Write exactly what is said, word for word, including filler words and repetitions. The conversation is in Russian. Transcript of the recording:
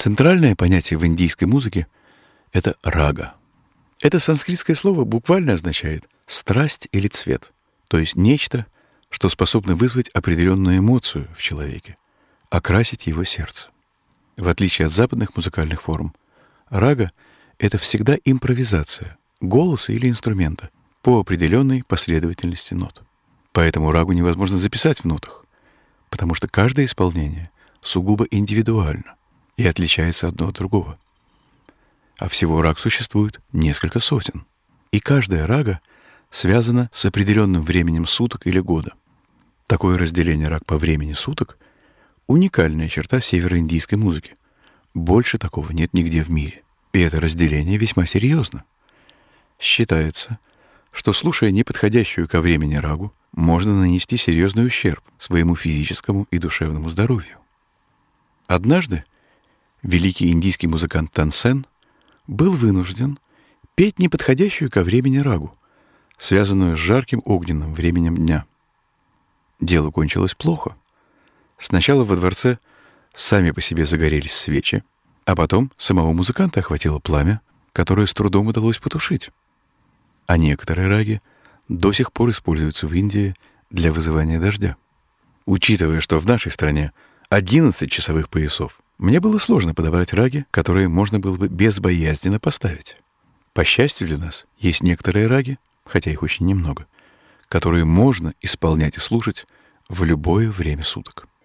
Центральное понятие в индийской музыке — это рага. Это санскритское слово буквально означает «страсть» или «цвет», то есть нечто, что способно вызвать определенную эмоцию в человеке, окрасить его сердце. В отличие от западных музыкальных форм, рага — это всегда импровизация, голоса или инструмента по определенной последовательности нот. Поэтому рагу невозможно записать в нотах, потому что каждое исполнение сугубо индивидуально и отличается одно от другого. А всего раг существует несколько сотен, и каждая рага связана с определенным временем суток или года. Такое разделение раг по времени суток — уникальная черта североиндийской музыки. Больше такого нет нигде в мире. И это разделение весьма серьезно. Считается, что, слушая неподходящую ко времени рагу, можно нанести серьезный ущерб своему физическому и душевному здоровью. Однажды великий индийский музыкант Тансен был вынужден петь неподходящую ко времени рагу, связанную с жарким огненным временем дня. Дело кончилось плохо. Сначала во дворце сами по себе загорелись свечи, а потом самого музыканта охватило пламя, которое с трудом удалось потушить. А некоторые раги до сих пор используются в Индии для вызывания дождя. Учитывая, что в нашей стране одиннадцать часовых поясов, мне было сложно подобрать раги, которые можно было бы безбоязненно поставить. По счастью для нас, есть некоторые раги, хотя их очень немного, которые можно исполнять и слушать в любое время суток.